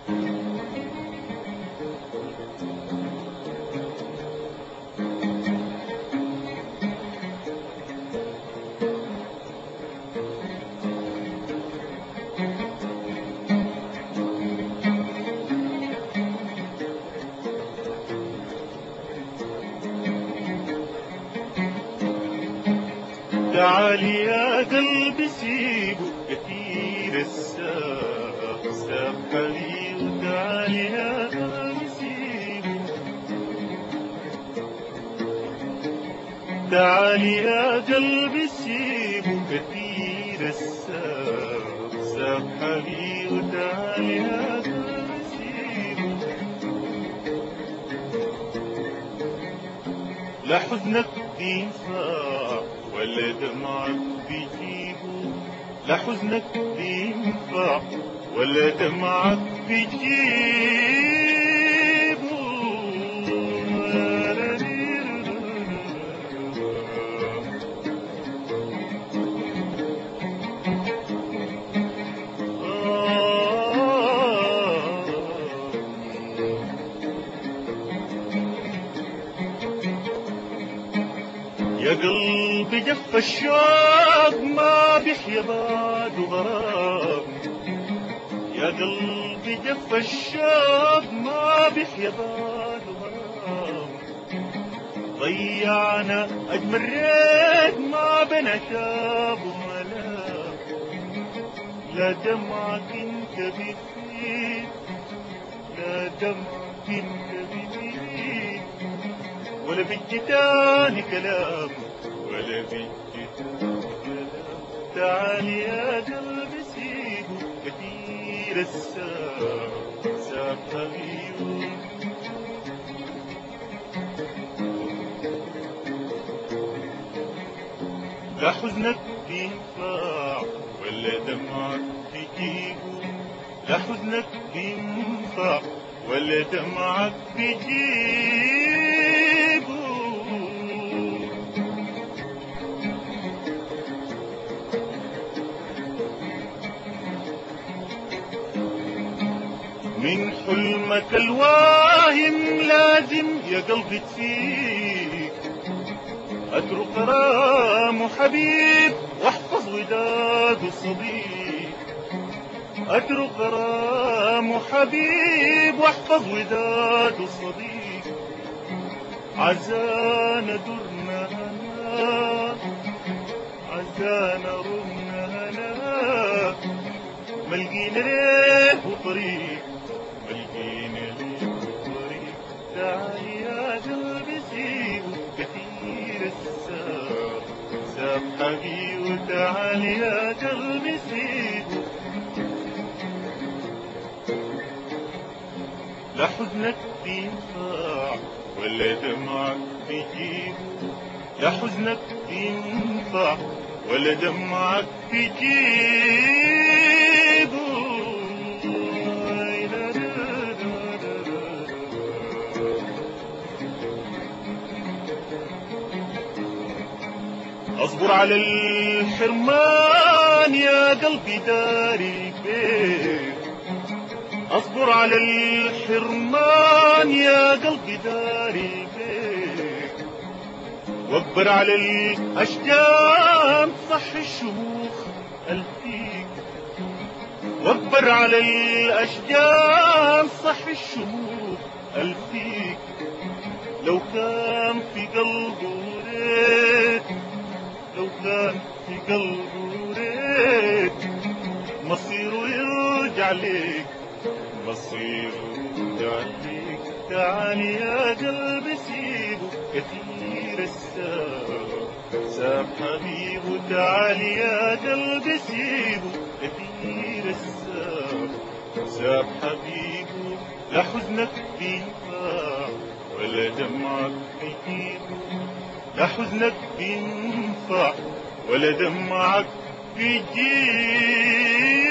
تعال يا قلبي سيبه كثير الساب ساب حبيبه. تعال يا قلبي سيبه، تعال يا قلبي سيبه كثير الساب ساب حبيبه. تعال يا قلبي سيبه، لا حزنك بينفع ولا دمعك بيجيبه. لا حزنك بينفع ولا دمعك بيجيبه. يا قلبي جف الشوق ما بيحيا بعد غرام. يا قلبي جف الشوق ما بيحيا بعد غرام. ضيعنا أجمل ريت ما بين عتاب وملام. لا دمعك انت بتفيد، لا دمعك انت بتفيد، ولا بالجتان كلام، ولا بالجتان كلام. تعال يا قلبي سيبه كثير الساب ساب حبيبه. لا حزنك بينفع ولا دمعك بيجيبه. لا حزنك بينفع ولا دمعك بيجيبه. من حلمك الواهم لازم يا قلبي تفيق. اترك غرام حبيب واحفظ وداد الصديق. اترك غرام حبيب واحفظ وداد الصديق. عزانا درنا هنا، عزانا رمنا هنا، ملقينا ليه طريق، ملقينا ليه طريق. تعال يا قلبي سيبه كثير الساب ساب حبيبه. تعال يا قلبي سيبه، لا حزنك بينفع ولا دمعك بيجيبه. لا حزنك بينفع ولا دمعك بيجيبه. اصبر على الحرمان يا قلبي داري البيت. اصبر على الحرمان يا قلبي داري البيت. واكبر على الاشجار صح الشموخ الفيك. واكبر على الاشجار صح الشموخ الفيك. لو كان في قلبه ريت، لو كان في قلبه ريت، مصيره يرجع ليك، مصيره يرجع ليك. تعال يا قلبي سيبه كثير الساب ساب حبيبه. تعال يا قلبي سيبه كثير الساب ساب حبيبه. لا حزنك بينفع ولا دمعك بيجيبه. لا حزنك بينفع ولا دمعك بيجيبه.